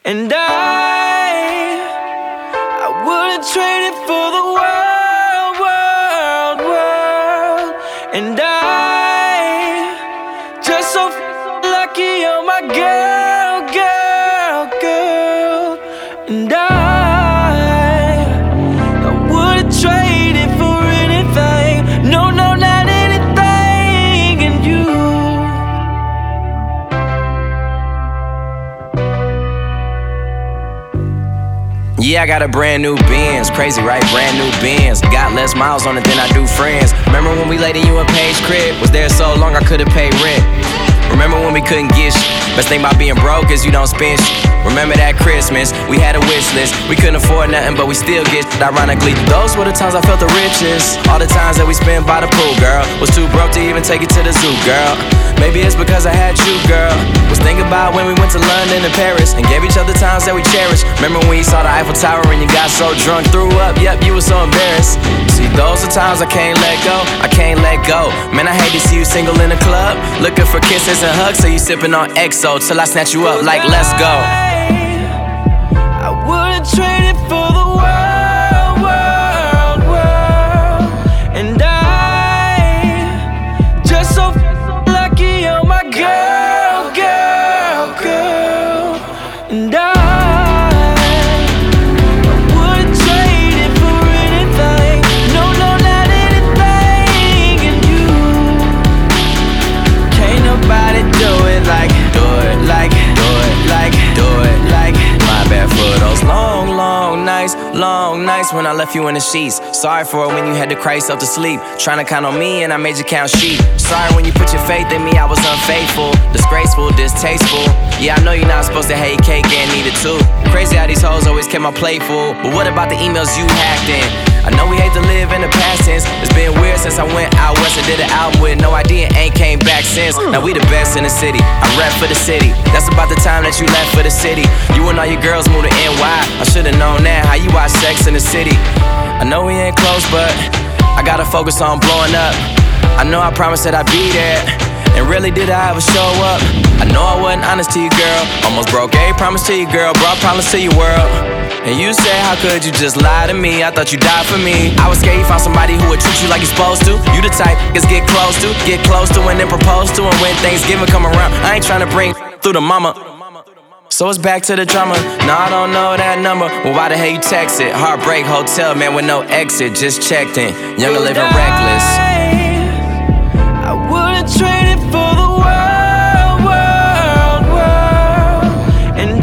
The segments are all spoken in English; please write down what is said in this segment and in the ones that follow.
And I wouldn't trade it for the world. And I just so lucky you're my girl. And I wouldn't trade it for anything. No, not anything. And you. Yeah, I got a brand new Benz, crazy right, brand new Benz. Got less miles on it than I do friends. Remember when we laid in you and Paige crib? Was there so long I could've paid rent. Remember when we couldn't get shit? Best thing about being broke is you don't spend shit. Remember that Christmas, we had a wish list. We couldn't afford nothing, but we still get shit. Ironically, those were the times I felt the richest. All the times that we spent by the pool, girl. Was too broke to even take it to the zoo, girl. Maybe it's because I had you, girl. Was thinking about when we went to London and Paris and gave each other times that we cherished. Remember when you saw the Eiffel Tower and you got so drunk, threw up, yep, you were so embarrassed. See, those are times I can't let go, I can't let go. Man, I hate to see you single in the club, looking for kisses and hugs, so you sipping on XO till I snatch you up like, let's go. I wouldn't trade it for the world. And I just so lucky you're my girl. And I wouldn't trade it for anything. No, not anything. And you, can't nobody do it like, my bad for those long nights when I left you in the sheets. Sorry for it when you had to cry yourself to sleep, trying to count on me and I made you count sheep. Sorry when you put your faith in me, I was unfaithful, disgraceful, distasteful. Yeah, I know you're not supposed to hate cake and eat it too. Crazy how these hoes always kept my plate full. But what about the emails you hacked in? I know we hate to live in the past tense. It's been weird since I went out west and did an album with no idea and ain't came back since. Now we the best in the city, I rap for the city. That's about the time that you left for the city. You and all your girls moved to NY. I should've known that, how you watch Sex in the City. I know we ain't close, but I gotta focus on blowing up. I know I promised that I'd be there, and really did I ever show up? I know I wasn't honest to you, girl. Almost broke every promise to you, girl. Brought problems to your world. And you said, how could you just lie to me? I thought you died for me. I was scared you found somebody who would treat you like you're supposed to. You the type niggas get close to and then propose to. And when Thanksgiving come around, I ain't tryna bring through the mama. So it's back to the drama. Nah, I don't know that number. Well, why the hell you text it? Heartbreak Hotel, man, with no exit. Just checked in. Young and living reckless. I wouldn't trade it for the world. And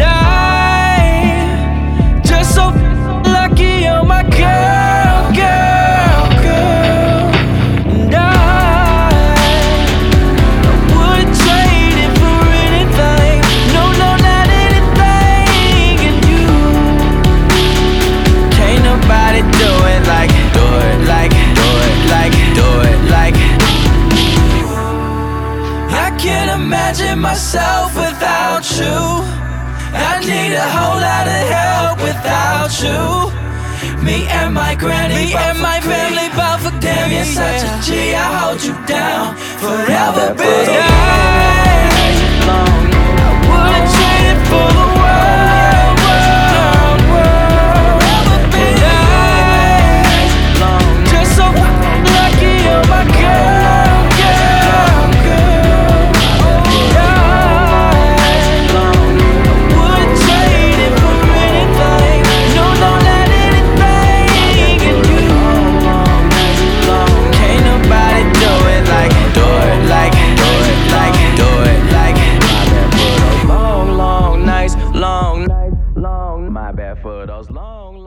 I just so lucky you're my girl. And I wouldn't trade it for anything. No, not anything. And you, can't nobody do it like. I can't imagine myself without you. I need a whole lot of help without you. Me and my granny, bout for damn, you're such a G. I hold you down forever, baby. I wouldn't trade it for the world. Just so lucky you're my girl. My bad for those long